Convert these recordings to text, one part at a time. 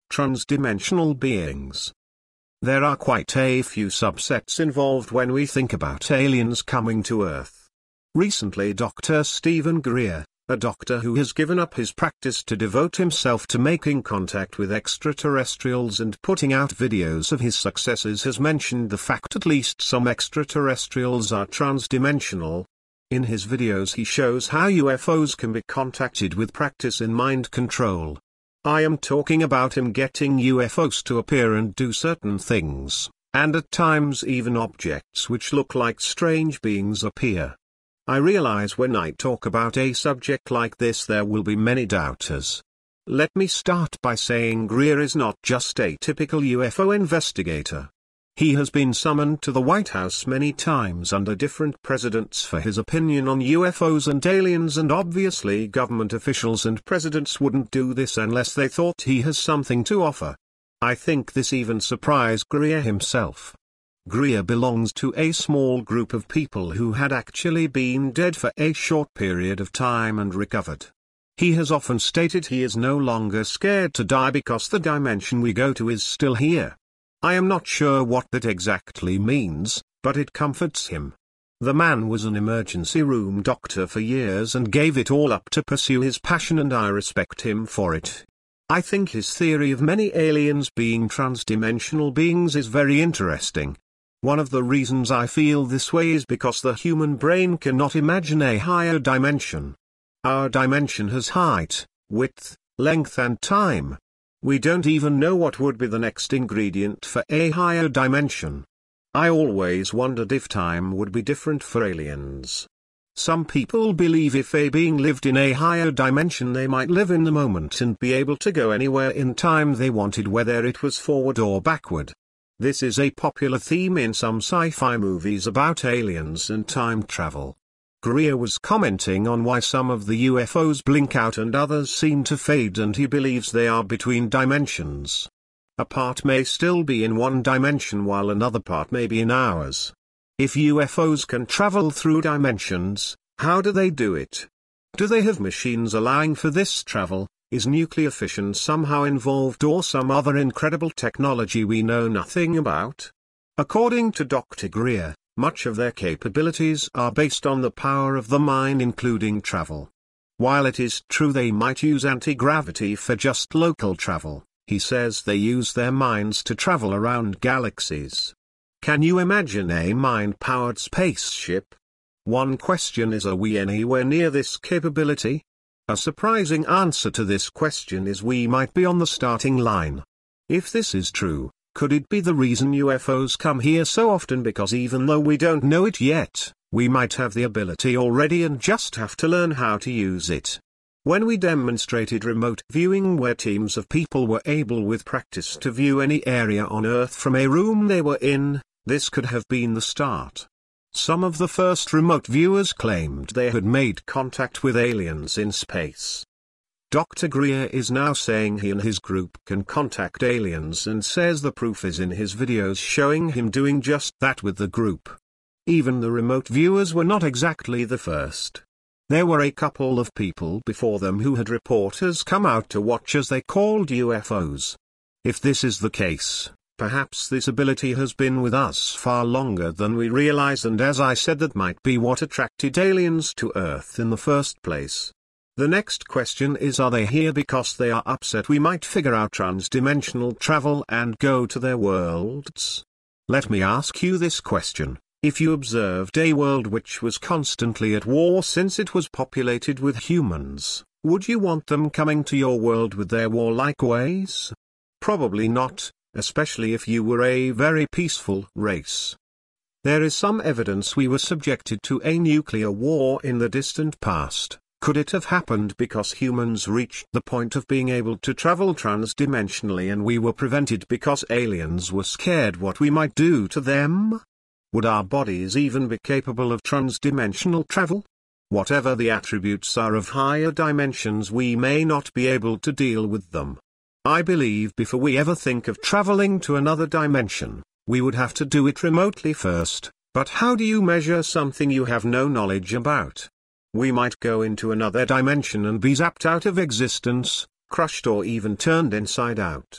Transdimensional beings. There are quite a few subsets involved when we think about aliens coming to Earth. Recently Dr. Stephen Greer, a doctor who has given up his practice to devote himself to making contact with extraterrestrials and putting out videos of his successes, has mentioned the fact at least some extraterrestrials are transdimensional. In his videos he shows how UFOs can be contacted with practice in mind control. I am talking about him getting UFOs to appear and do certain things, and at times even objects which look like strange beings appear. I realize when I talk about a subject like this there will be many doubters. Let me start by saying Greer is not just a typical UFO investigator. He has been summoned to the White House many times under different presidents for his opinion on UFOs and aliens, and obviously government officials and presidents wouldn't do this unless they thought he has something to offer. I think this even surprised Greer himself. Greer belongs to a small group of people who had actually been dead for a short period of time and recovered. He has often stated he is no longer scared to die because the dimension we go to is still here. I am not sure what that exactly means, but it comforts him. The man was an emergency room doctor for years and gave it all up to pursue his passion, and I respect him for it. I think his theory of many aliens being transdimensional beings is very interesting. One of the reasons I feel this way is because the human brain cannot imagine a higher dimension. Our dimension has height, width, length and time. We don't even know what would be the next ingredient for a higher dimension. I always wondered if time would be different for aliens. Some people believe if a being lived in a higher dimension they might live in the moment and be able to go anywhere in time they wanted, whether it was forward or backward. This is a popular theme in some sci-fi movies about aliens and time travel. Greer was commenting on why some of the UFOs blink out and others seem to fade, and he believes they are between dimensions. A part may still be in one dimension while another part may be in ours. If UFOs can travel through dimensions, how do they do it? Do they have machines allowing for this travel? Is nuclear fission somehow involved, or some other incredible technology we know nothing about? According to Dr. Greer, much of their capabilities are based on the power of the mind, including travel. While it is true they might use anti-gravity for just local travel, he says they use their minds to travel around galaxies. Can you imagine a mind-powered spaceship? One question is, are we anywhere near this capability? A surprising answer to this question is we might be on the starting line. If this is true, could it be the reason UFOs come here so often because even though we don't know it yet, we might have the ability already and just have to learn how to use it? When we demonstrated remote viewing where teams of people were able with practice to view any area on Earth from a room they were in, this could have been the start. Some of the first remote viewers claimed they had made contact with aliens in space. Dr. Greer is now saying he and his group can contact aliens, and says the proof is in his videos showing him doing just that with the group. Even the remote viewers were not exactly the first. There were a couple of people before them who had reporters come out to watch as they called UFOs. If this is the case, perhaps this ability has been with us far longer than we realize, and as I said, that might be what attracted aliens to Earth in the first place. The next question is, are they here because they are upset we might figure out transdimensional travel and go to their worlds? Let me ask you this question. If you observed a world which was constantly at war since it was populated with humans, would you want them coming to your world with their warlike ways? Probably not, especially if you were a very peaceful race. There is some evidence we were subjected to a nuclear war in the distant past. Could it have happened because humans reached the point of being able to travel transdimensionally and we were prevented because aliens were scared what we might do to them? Would our bodies even be capable of transdimensional travel? Whatever the attributes are of higher dimensions, we may not be able to deal with them. I believe before we ever think of traveling to another dimension, we would have to do it remotely first. But how do you measure something you have no knowledge about? We might go into another dimension and be zapped out of existence, crushed or even turned inside out.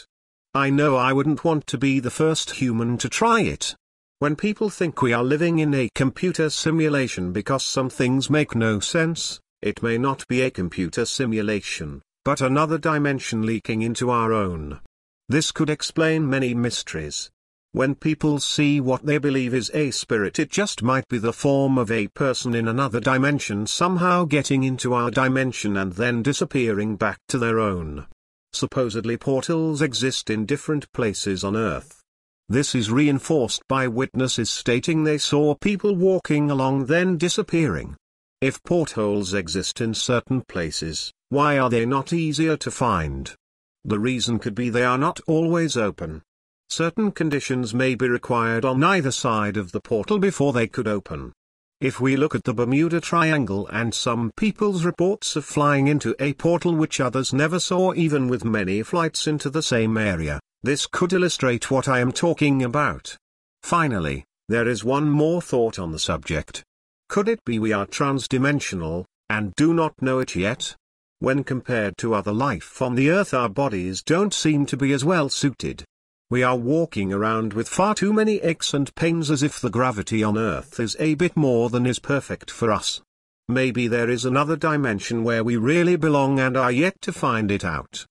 I know I wouldn't want to be the first human to try it. When people think we are living in a computer simulation because some things make no sense, it may not be a computer simulation, but another dimension leaking into our own. This could explain many mysteries. When people see what they believe is a spirit, it just might be the form of a person in another dimension somehow getting into our dimension and then disappearing back to their own. Supposedly portals exist in different places on Earth. This is reinforced by witnesses stating they saw people walking along then disappearing. If portholes exist in certain places, why are they not easier to find? The reason could be they are not always open. Certain conditions may be required on either side of the portal before they could open. If we look at the Bermuda Triangle and some people's reports of flying into a portal which others never saw, even with many flights into the same area, this could illustrate what I am talking about. Finally, there is one more thought on the subject. Could it be we are transdimensional, and do not know it yet? When compared to other life on the Earth, our bodies don't seem to be as well suited. We are walking around with far too many aches and pains, as if the gravity on Earth is a bit more than is perfect for us. Maybe there is another dimension where we really belong and are yet to find it out.